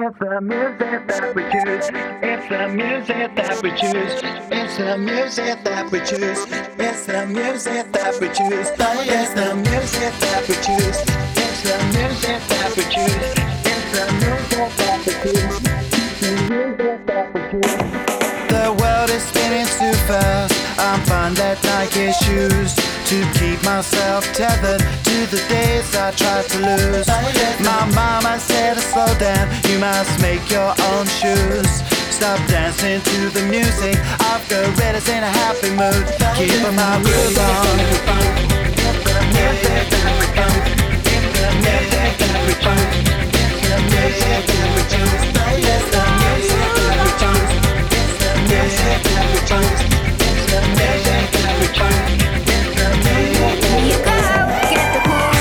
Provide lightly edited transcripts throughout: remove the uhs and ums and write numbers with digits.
It's the music that we choose. It's the music that we choose. It's the music that we choose. It's the music that we choose. It's the music that we choose. It's the music that we choose. It's the music that we choose. The music that we choose. The world is spinning too fast. I'm finding that Nike shoes to keep myself tethered to the days I tried to lose. My mama said to slow down, you must make your own shoes. Stop dancing to the music, I've got redders in a happy mood. Keep my groove on. It's the music that we choose. It's the music that we choose. It's the music that we choose. It's the music that we choose. It's the music that we choose. It's the music that we choose. You go, get the cool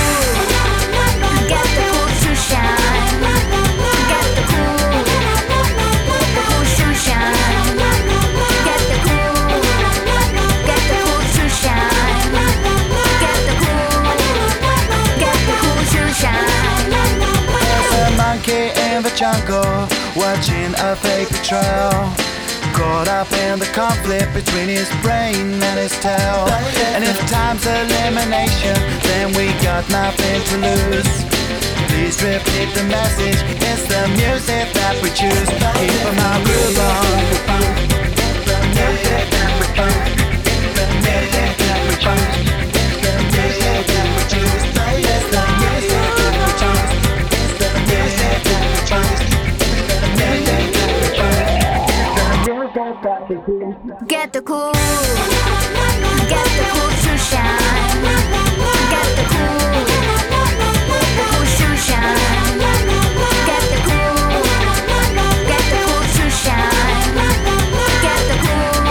to shine. Get the cool to shine. Get the cool to shine. Get the cool to shine. There's a monkey in the jungle, watching a paper trail. Caught up in the conflict between his brain and his tail. And if time's elimination, then we got nothing to lose. Please repeat the message, it's the music that we choose. Keep my groove on. It's the music that we choose. It's the music that we choose. It's the music that we choose. It's the music that we choose. It's the music that we choose. It's the music that we choose. Get the cool to shine. Get the cool to shine. Get the cool to shine. Get the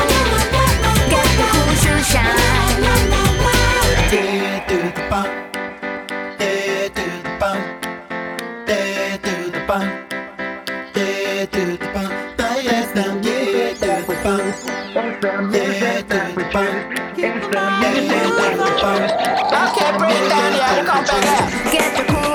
cool to shine. Day to the bump, day to the bump, day to the bump, day to the bump. It's the music that we choose. It's the music that we choose. It's the music that we choose. I can't breathe down here, come back out. Get the cool